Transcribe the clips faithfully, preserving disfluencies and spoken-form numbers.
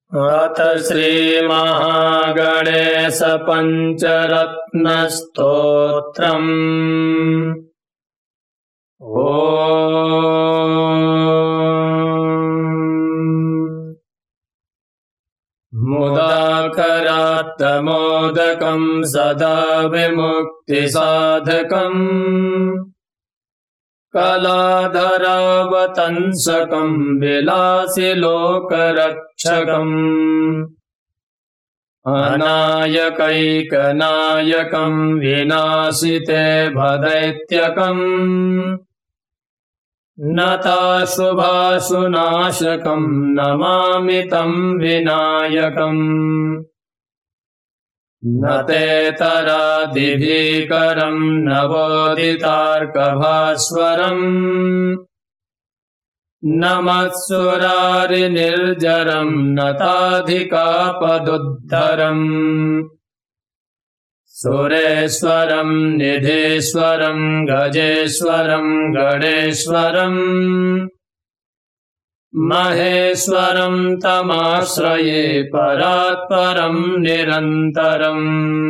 अथ श्रीमहागणेश पञ्चरत्नस्तोत्रम्। मुदाकरात्तमोदकम् सदा विमुक्तिसाधकम् कलाधरावतंसकम् विलासि लोकरक्षकम् अनायकैकनायकम् विनाशिते भदैत्यकम् नताशुभाशुनाशकम् नमामि तम् विनायकम्। न तेतरादिभीकरम् नवोदितार्कभास्वरम् नमत्सुरारिनिर्जरम् नताधिकापदुद्धरम् सुरेश्वरम् निधीश्वरम् गजेश्वरम् गणेश्वरम् महेश्वरम् तमाश्रये परात्परम् निरन्तरम्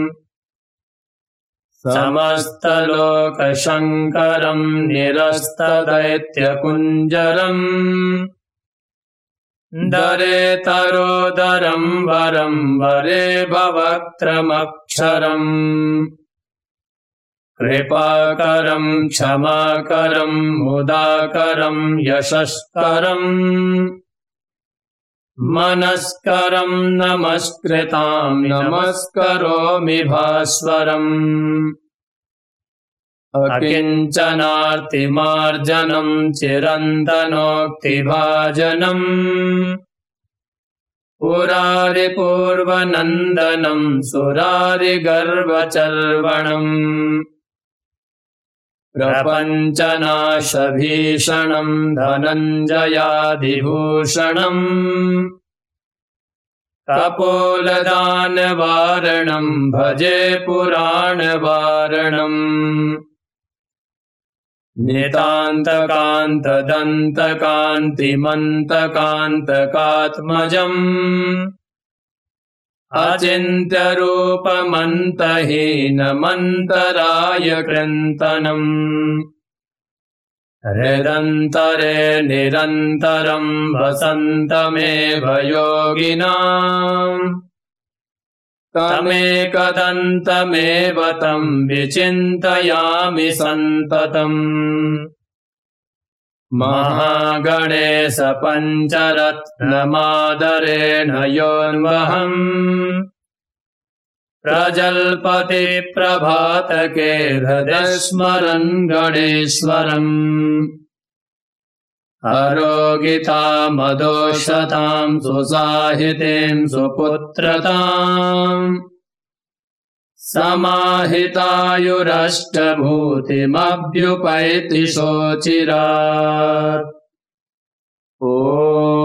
समस्तलोकशङ्करम् निरस्तदैत्यकुञ्जरम् दरेतरोदरम् वरम् वरे भवक्त्रमक्षरम् कृपाकरम् क्षमाकरम् मुदाकरम् यशस्करम् मनस्करम् नमस्कृताम् नमस्करोमि भास्वरम् अकिञ्चनार्तिमार्जनम् चिरन्तनोक्तिभाजनम् पुरारिपूर्वनन्दनम् सुरारिगर्वचर्वणम् प्रपञ्चनाशभीषणम् धनञ्जयादिभूषणम् कपोलदानवारणम् भजे पुराणवारणम् नितान्तकान्तदन्तकान्तिमन्तकान्तकात्मजम् अचिन्त्यरूपमन्तहीनमन्तराय कृन्तनम् हृदन्तरे निरन्तरम् वसन्तमेव योगिनाम् तमेकदन्तमेव तम् विचिन्तयामि सन्ततम्। महागणेश पञ्चरत्नमादरेण योऽन्वहम् प्रजल्पति प्रभातके हृदि स्मरन् गणेश्वरम् अरोगितामदोषताम् सुसाहितीम् सुपुत्रताम् समाहितायुरष्टभूतिमभ्युपैति शोचिरात्। ॐ